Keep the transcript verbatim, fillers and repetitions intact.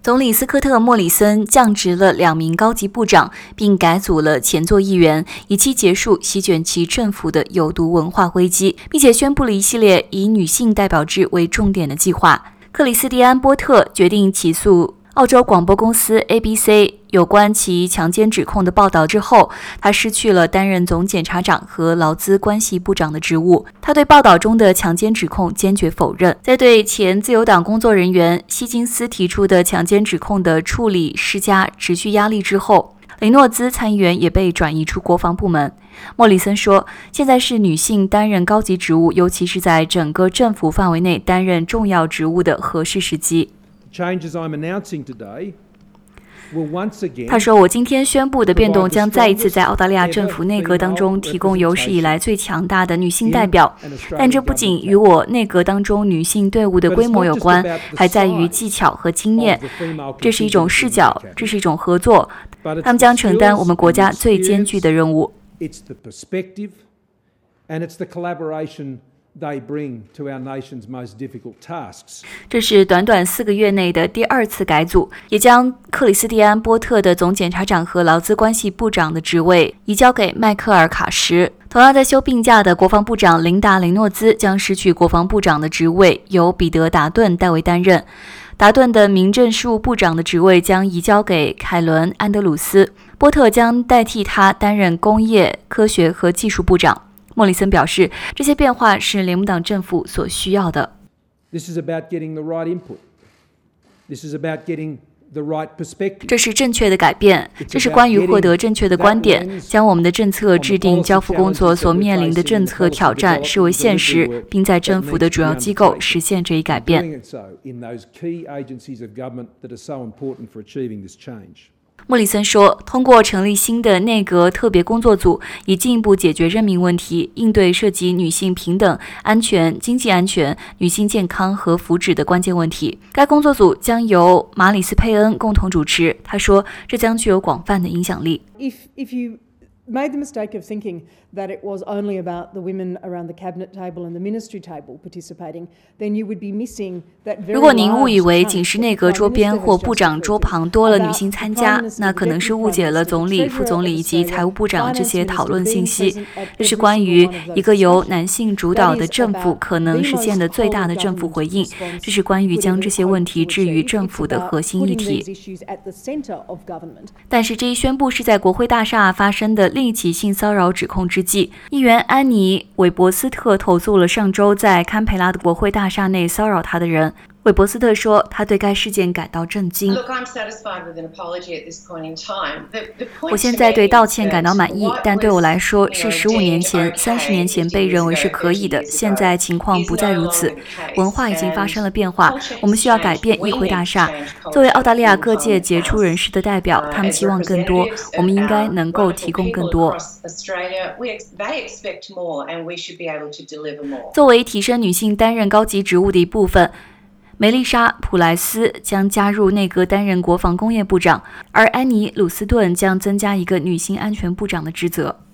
总理斯科特·莫里森降职了两名高级部长，并改组了前座议员，以期结束席卷其政府的有毒文化危机，并且宣布了一系列以女性代表制为重点的计划。克里斯蒂安·波特决定起诉澳洲广播公司 A B C 有关其强奸指控的报道之后，他失去了担任总检察长和劳资关系部长的职务。他对报道中的强奸指控坚决否认。在对前自由党工作人员希金斯提出的强奸指控的处理施加持续压力之后，雷诺兹参议员也被转移出国防部门。莫里森说，现在是女性担任高级职务，尤其是在整个政府范围内担任重要职务的合适时机。他说，我今天宣布的变动将再一次在澳大利亚政府内阁当中提供有史以来最强大的女性代表，但这不仅与我内阁当中女性队伍的规模有关，还在于技巧和经验。这是一种视角，这是一种合作，他们将承担我们国家最艰巨的任务。 They bring to our nation's most difficult tasks. 这是短短四个月内的第二次改组，也将克里斯蒂安·波特的总检察长和劳资关系部长的职位移交给迈克尔·卡什。同样在休病假的国防部长琳达·雷诺兹将失去国防部长的职位，由彼得·达顿代为担任。达顿的民政事务部长的职位将移交给凯伦·安德鲁斯，波特将代替他担任工业、科学和技术部长。莫里森表示，这些变化是联盟党政府所需要的。 This is about getting the right input. This is about getting the right perspective. 这是正确的改变，这是关于获得正确的观点，将我们的政策制定交付工作所面临的政策挑战视为现实，并在政府的主要机构实现这一改变。莫里森说，通过成立新的内阁特别工作组，以进一步解决任命问题，应对涉及女性平等、安全、经济安全、女性健康和福祉的关键问题。该工作组将由马里斯·佩恩共同主持。他说，这将具有广泛的影响力。 If, if you made the mistake of thinking that it was only about the women around the cabinet table and the ministry table participating, then you would be missing that very 如果您误以为仅是内阁桌边或部长桌旁多了女性参加，那可能是误解了总理、副总理以及财务部长这些讨论信息。这是关于一个由男性主导的政府可能实现的最大的政府回应，这是关于将这些问题置于政府的核心议题。但是这一宣布是在国会大厦发生的另一起性骚扰指控之际，议员安妮·韦伯斯特投诉了上周在堪培拉的国会大厦内骚扰她的人。韦伯斯特说，他对该事件感到震惊。我现在对道歉感到满意，但对我来说，是十五年前、三十年前被认为是可以的，现在情况不再如此。文化已经发生了变化，我们需要改变议会大厦。作为澳大利亚各界杰出人士的代表，他们期望更多，我们应该能够提供更多。作为提升女性担任高级职务的一部分，梅丽莎·普莱斯将加入内阁担任国防工业部长，而安妮·鲁斯顿将增加一个女性安全部长的职责。